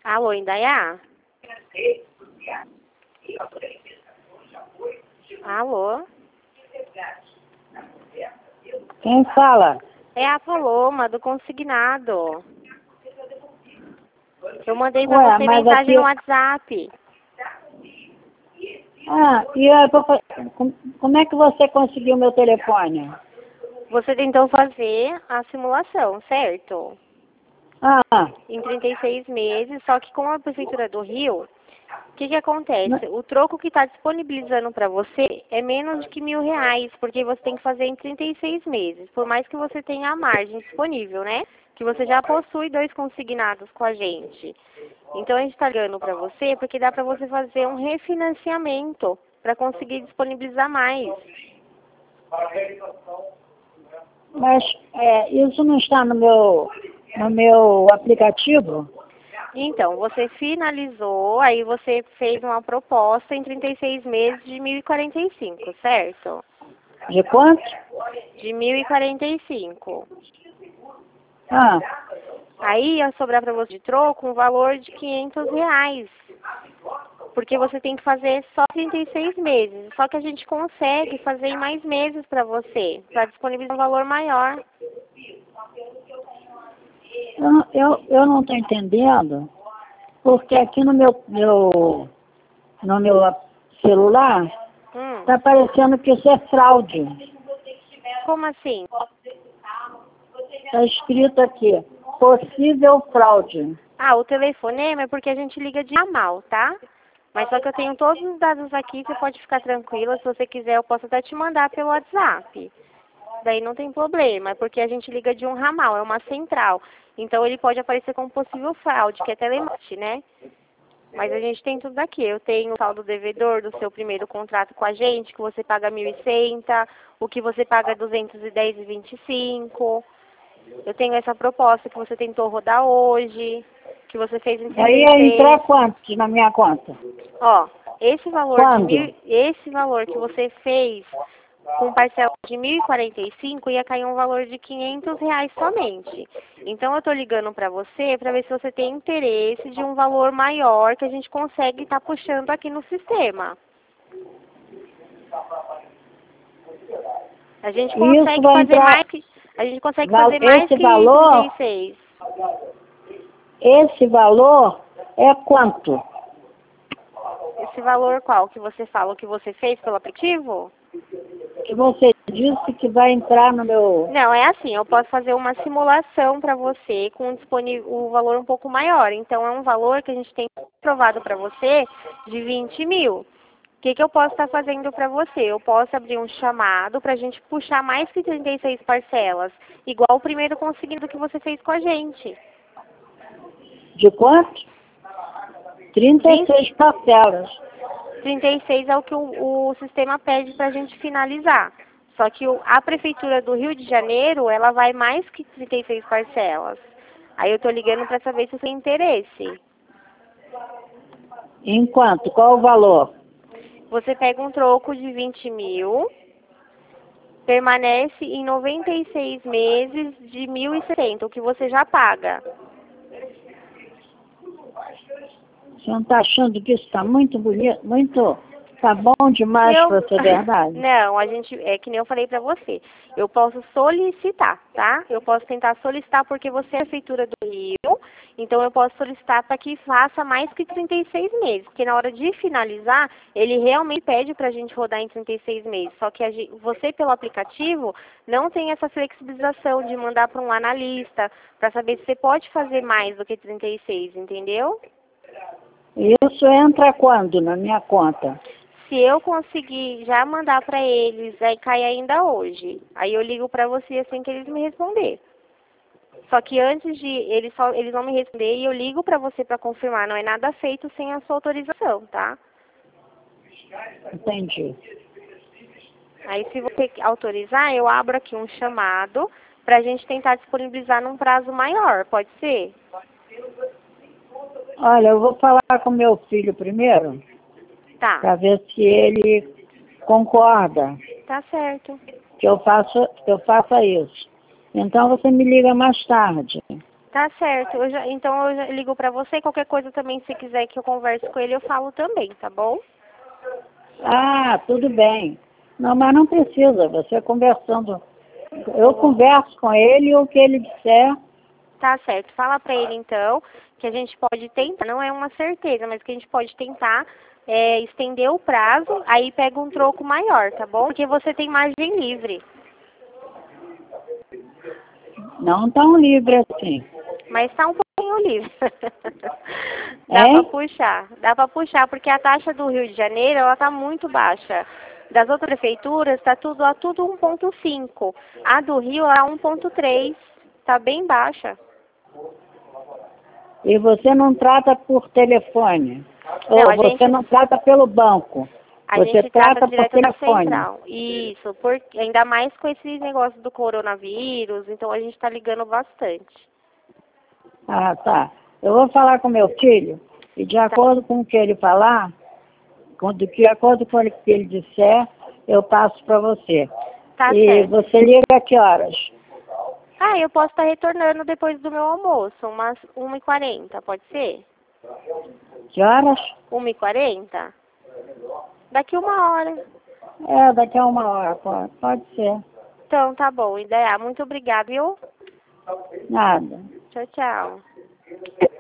Alô, Indaiá? Alô? Quem fala? É a Paloma, do consignado. Eu mandei pra Ué, você mas mensagem aqui... no WhatsApp. Como é que você conseguiu meu telefone? Você tentou fazer a simulação, certo? Ah, Em 36 meses, só que com a Prefeitura do Rio, o que n- acontece? O troco que está disponibilizando para você é menos de que R$ 1.000, porque você tem que fazer em 36 meses, por mais que você tenha a margem disponível, né? Que você já possui 2 consignados com a gente. Então a gente está ligando para você porque dá para você fazer um refinanciamento para conseguir disponibilizar mais. mas isso não está no meu aplicativo? Então, você finalizou, aí você fez uma proposta em 36 meses de 1.045, certo? De quanto? De 1.045. Ah, Aí ia sobrar para você de troco um valor de R$ 500. Porque você tem que fazer só 36 meses. Só que a gente consegue fazer em mais meses para você, para disponibilizar um valor maior. eu não estou entendendo, porque aqui no meu celular Hum, está parecendo que isso é fraude. como assim? Está escrito aqui, possível fraude. Ah, o telefonema é porque a gente liga de ramal, tá? Mas só que eu tenho todos os dados aqui, você pode ficar tranquila. Se você quiser, eu posso até te mandar pelo WhatsApp. Daí não tem problema, é porque a gente liga de um ramal, é uma central. Então ele pode aparecer como possível fraude, que é telemarketing, né? Mas a gente tem tudo aqui. Eu tenho o saldo devedor do seu primeiro contrato com a gente, que você paga 1.100, o que você paga 210,25. Eu tenho essa proposta que você tentou rodar hoje, que você fez em Aí ia 36. entrar quantos na minha conta? Ó, esse valor Quando? esse valor que você fez com parcela de 1.045 ia cair um valor de R$ 500 somente. Então eu tô ligando para você para ver se você tem interesse de um valor maior que a gente consegue estar puxando aqui no sistema. A gente Isso consegue vai fazer entrar, mais que a gente consegue fazer mais esse que valor, 36. esse valor é quanto? Esse valor qual que você fala, o que você fez pelo aplicativo? Que você disse que vai entrar no meu... Não, é assim, eu posso fazer uma simulação para você com o valor um pouco maior. Então, é um valor que a gente tem aprovado para você de 20 mil. O que eu posso estar fazendo para você? Eu posso abrir um chamado para a gente puxar mais que 36 parcelas, igual o primeiro conseguido que você fez com a gente. De quanto? 20, 36 parcelas. 36 é o que o sistema pede para a gente finalizar. Só que a Prefeitura do Rio de Janeiro, ela vai mais que 36 parcelas. Aí eu tô ligando para saber se você tem interesse. Em quanto? Qual o valor? Você pega um troco de 20 mil, permanece em 96 meses de 1.060, o que você já paga. Você não está achando que isso está muito bonito, muito... Tá bom Se demais eu... para ser verdade? Não, a gente, é que nem eu falei pra você. Eu posso solicitar, tá? Eu posso tentar solicitar porque você é a Prefeitura do Rio, então eu posso solicitar para que faça mais que 36 meses, porque na hora de finalizar, ele realmente pede pra gente rodar em 36 meses. Só que você, pelo aplicativo, não tem essa flexibilização de mandar para um analista, para saber se você pode fazer mais do que 36, entendeu? Isso entra quando na minha conta? Se eu conseguir já mandar para eles, aí cai ainda hoje. Aí eu ligo para você assim que eles me responder. Só que antes de eles vão me responder e eu ligo para você para confirmar. Não é nada feito sem a sua autorização, tá? Entendi. Aí se você autorizar, eu abro aqui um chamado para a gente tentar disponibilizar num prazo maior. Pode ser? Olha, eu vou falar com meu filho primeiro, Tá. para ver se ele concorda Tá certo. que eu faça isso. Então você me liga mais tarde. Tá certo. Então eu já ligo pra você. Qualquer coisa também, se quiser que eu converse com ele, eu falo também, tá bom? Ah, tudo bem. Não, mas não precisa, você conversando. Eu converso com ele e o que ele disser. Tá certo. Fala pra ele então que a gente pode tentar, não é uma certeza, mas que a gente pode tentar estender o prazo, aí pega um troco maior, tá bom? Porque você tem margem livre. Não tão livre assim. Mas tá um pouquinho livre. Dá pra puxar, porque a taxa do Rio de Janeiro, ela tá muito baixa. Das outras prefeituras, tá tudo 1,5. A do Rio, ela 1,3. Tá bem baixa. E você não trata por telefone. Não, Ou você não trata pelo banco. a Você gente trata trata por direto da telefone. central. Isso, porque ainda mais com esse negócio do coronavírus, então a gente tá ligando bastante. Ah, tá. Eu vou falar com meu filho e de acordo com o que ele falar, de acordo com o que ele disser, eu passo para você. Tá E certo. você liga a que horas? Ah, eu posso estar retornando depois do meu almoço, umas 1h40, pode ser? Que horas? 1h40? Daqui 1 hora. É, daqui a 1 hora, pode ser. Então, tá bom, Ideia. Muito obrigada, viu? Nada. Tchau, tchau.